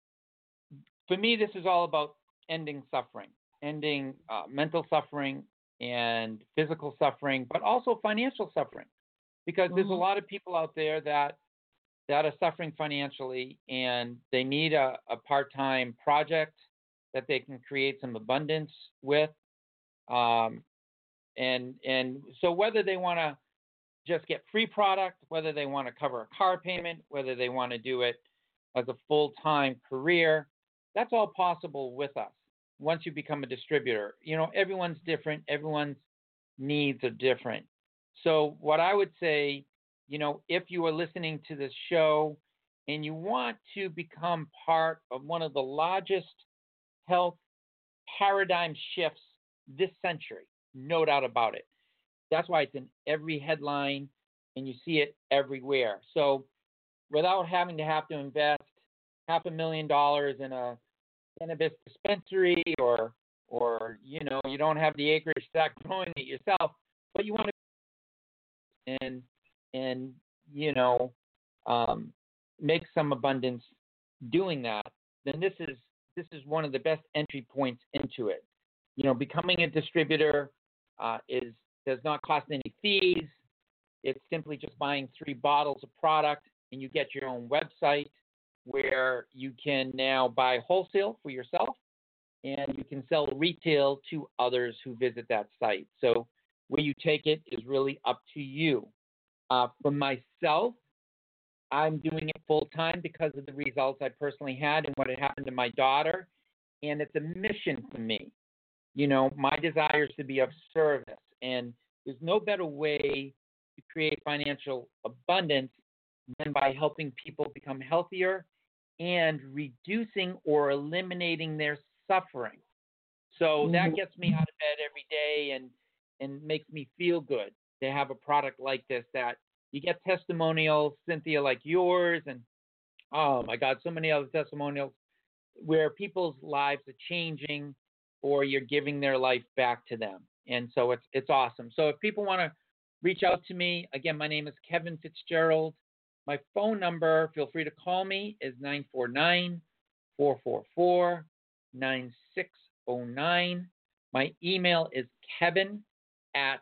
for me, this is all about ending suffering, ending uh, mental suffering and physical suffering, but also financial suffering, because there's a Mhm. lot of people out there that that are suffering financially, and they need a, a part-time project that they can create some abundance with. Um, and and so whether they want to just get free product, whether they want to cover a car payment, whether they want to do it as a full-time career, that's all possible with us once you become a distributor. You know, everyone's different. Everyone's needs are different. So what I would say, you know, if you are listening to this show and you want to become part of one of the largest health paradigm shifts this century, no doubt about it. That's why it's in every headline and you see it everywhere. So without having to have to invest half a million dollars in a cannabis dispensary, or or you know, you don't have the acreage to start growing it yourself, but you want to and and you know um, make some abundance doing that, then this is this is one of the best entry points into it. You know, becoming a distributor uh, is does not cost any fees. It's simply just buying three bottles of product, and you get your own website where you can now buy wholesale for yourself, and you can sell retail to others who visit that site. So where you take it is really up to you. Uh, for myself, I'm doing it full time because of the results I personally had and what had happened to my daughter, and it's a mission to me. You know, my desire is to be of service, and there's no better way to create financial abundance than by helping people become healthier and reducing or eliminating their suffering. So that Mhm. gets me out of bed every day and and makes me feel good to have a product like this, that you get testimonials, Cynthia, like yours, and oh my God, so many other testimonials where people's lives are changing, or you're giving their life back to them. And so it's it's awesome. So if people want to reach out to me, again, my name is Kevin Fitzgerald. My phone number, feel free to call me, is nine four nine, four four four, nine six zero nine. My email is kevin at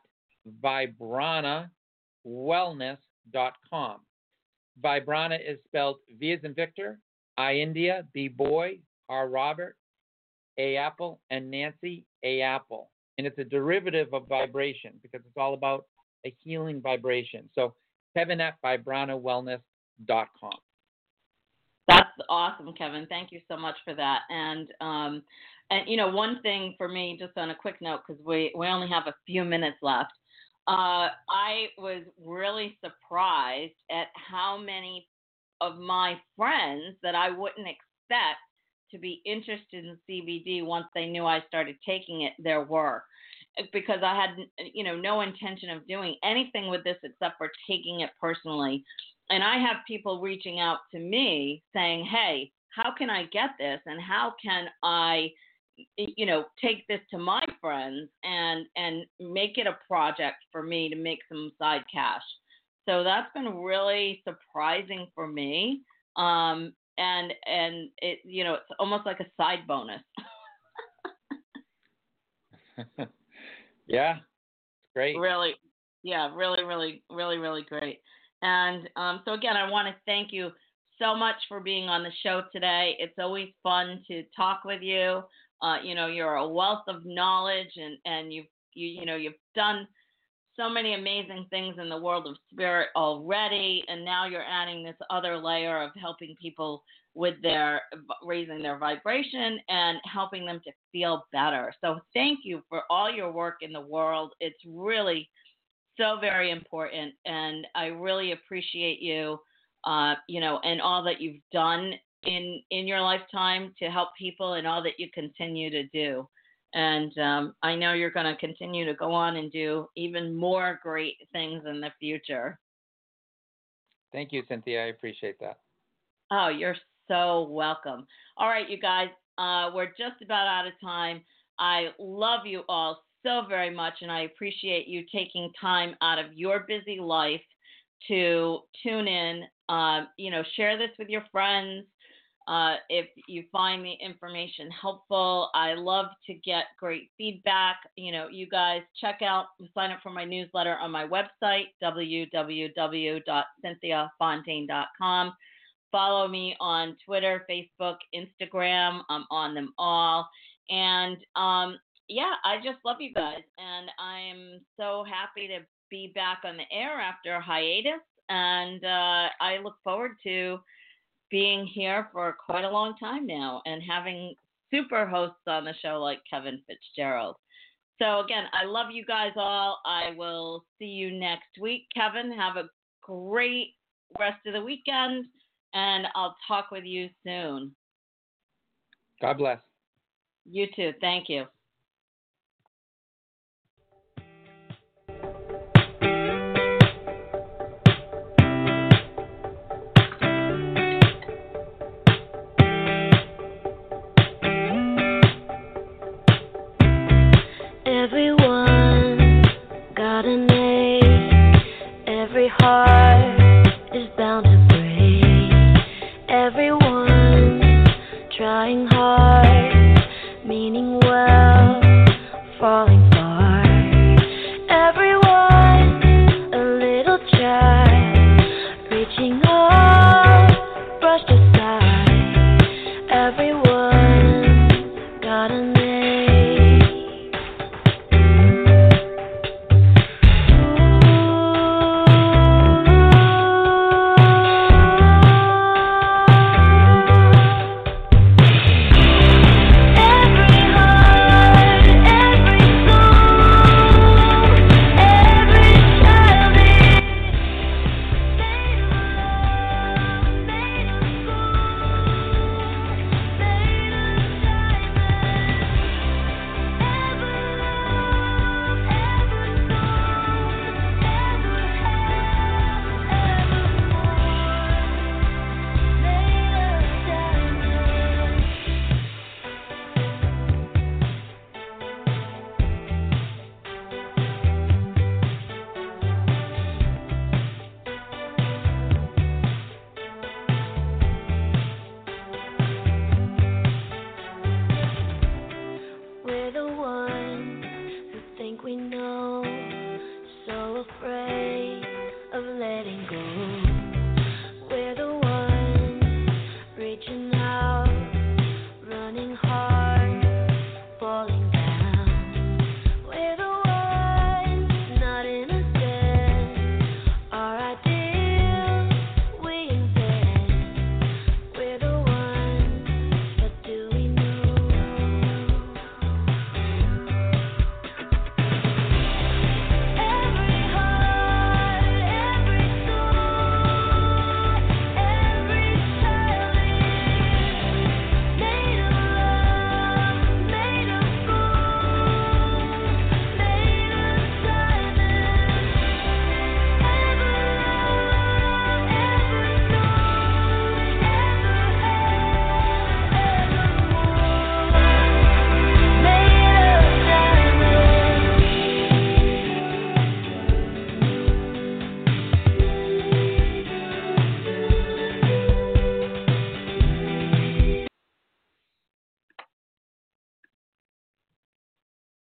vibrana wellness dot com. Vibrana is spelled V as in Victor, I India, B boy, R Robert, A apple, and Nancy, A apple. And it's a derivative of vibration because it's all about a healing vibration. So Kevin at vibrana wellness dot com. That's awesome, Kevin. Thank you so much for that. And um, and you know, one thing for me, just on a quick note, because we we only have a few minutes left. Uh, I was really surprised at how many of my friends that I wouldn't expect to be interested in C B D once they knew I started taking it, there were, because I had, you know, no intention of doing anything with this except for taking it personally. And I have people reaching out to me saying, hey, how can I get this? And how can I, you know, take this to my friends and, and make it a project for me to make some side cash? So that's been really surprising for me. Um, and, and it, you know, it's almost like a side bonus. Yeah, great. Really, yeah, really, really, really, really great. And um, so again, I want to thank you so much for being on the show today. It's always fun to talk with you. Uh, you know, you're a wealth of knowledge, and, and you've, you, you know, you've done so many amazing things in the world of spirit already. And now you're adding this other layer of helping people with their raising their vibration and helping them to feel better. So thank you for all your work in the world. It's really so very important. And I really appreciate you, uh, you know, and all that you've done in, in your lifetime to help people, and all that you continue to do. And um, I know you're going to continue to go on and do even more great things in the future. Thank you, Cynthia. I appreciate that. Oh, you're so welcome. All right, you guys, uh, we're just about out of time. I love you all so very much, and I appreciate you taking time out of your busy life to tune in. Uh, you know, share this with your friends. Uh, if you find the information helpful, I love to get great feedback. You know, you guys check out, sign up for my newsletter on my website, w w w dot cynthia fontaine dot com. Follow me on Twitter, Facebook, Instagram. I'm on them all. And um, yeah, I just love you guys. And I'm so happy to be back on the air after a hiatus. And uh, I look forward to being here for quite a long time now and having super hosts on the show like Kevin Fitzgerald. So again, I love you guys all. I will see you next week. Kevin, have a great rest of the weekend, and I'll talk with you soon. God bless. You too. Thank you. Everyone got an ache. Every heart is bound to break. Everyone trying hard.